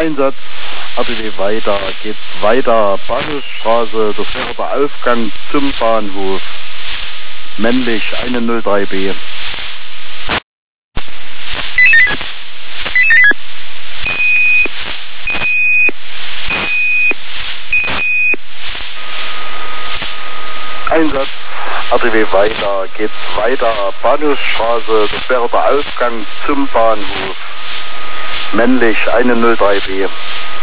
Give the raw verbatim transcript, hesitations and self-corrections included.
Einsatz, R B W weiter, geht's weiter, Bahnhofsstraße, das wäre der Aufgang zum Bahnhof. Männlich, eine null drei B. Einsatz, R B W weiter, geht's weiter, Bahnhofsstraße, das wäre der Aufgang zum Bahnhof. Männlich, eine null drei B.